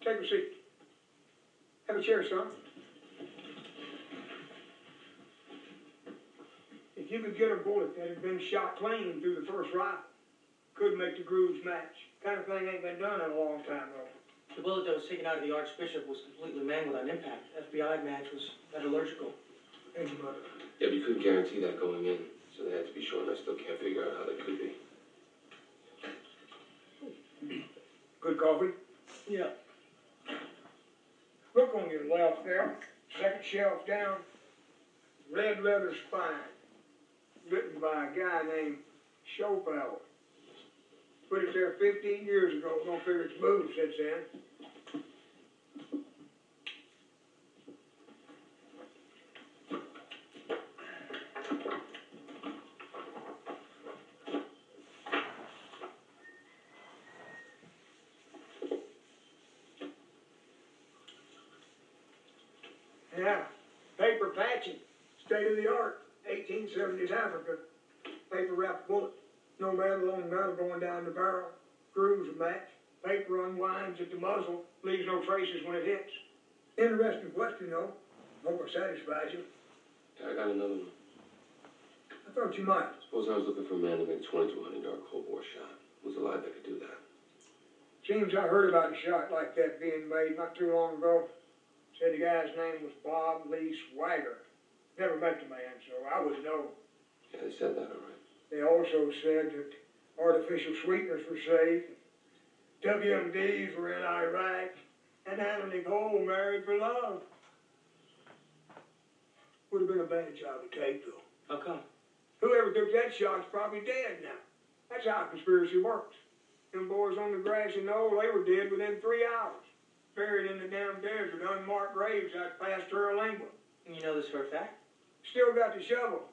Take a seat. Have a chair, son. If you could get a bullet that had been shot clean through the first rifle, could make the grooves match. Kind of thing ain't been done in a long time, though. The bullet that was taken out of the Archbishop was completely mangled on impact. FBI match was metallurgical. Thank you, Mother. Yeah, but you couldn't guarantee that going in, so they had to be sure, and I still can't figure out how they could be. Good coffee? Yeah. Look on your left there, second shelf down, red leather spine, written by a guy named Schopenhauer. Put it there 15 years ago, don't figure it's moved since then. Yeah, paper patching, state of the art, 1870s Africa. Paper wrapped bullet, no metal on metal going down the barrel, grooves a match, paper unwinds at the muzzle, leaves no traces when it hits. Interesting question though, hope it satisfies you. Yeah, I got another one. I thought you might. Suppose I was looking for a man to make a 2200-yard Cold War shot. Who's alive that could do that? Seems I heard about a shot like that being made not too long ago. Said the guy's name was Bob Lee Swagger. Never met the man, so I wouldn't know. Yeah, they said that, all right. They also said that artificial sweeteners were safe, WMDs were in Iraq, and Anna Nicole married for love. Would have been a bad job to take, though. How come? Whoever took that shot's probably dead now. That's how conspiracy works. Them boys on the grassy knoll, they were dead within 3 hours. Buried in the damn desert, unmarked graves out past Terralingua. You know this for a fact? Still got the shovel.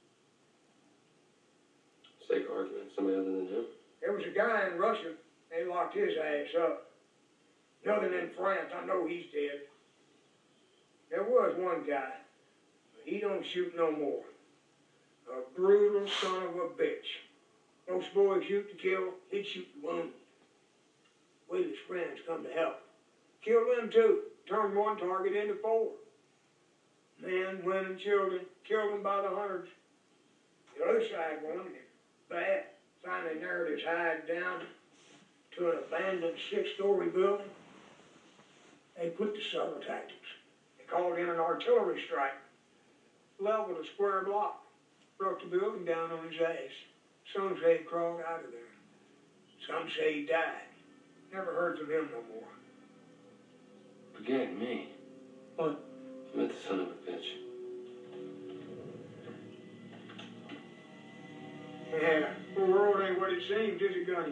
Sake of argument, somebody other than him? There was a guy in Russia, they locked his ass up. Nothing in France, I know he's dead. There was one guy, but he don't shoot no more. A brutal son of a bitch. Most boys shoot to kill, he'd shoot to wound. Wait till his friends come to help. Killed them too, turned one target into 4. Men, women, children, killed them by the hundreds. The other side wanted him bad. Finally narrowed his hide down to an abandoned 6-story building. They put the subtle tactics. They called in an artillery strike, leveled a square block, brought the building down on his ass. Some say he crawled out of there. Some say he died. Never heard from him no more. Forget me. What? You met the son of a bitch. Yeah, the world ain't what it seems, is it, Gunny?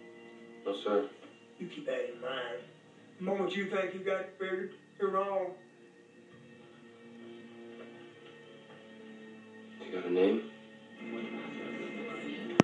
No, sir. You keep that in mind. The moment you think you got it figured, you're wrong.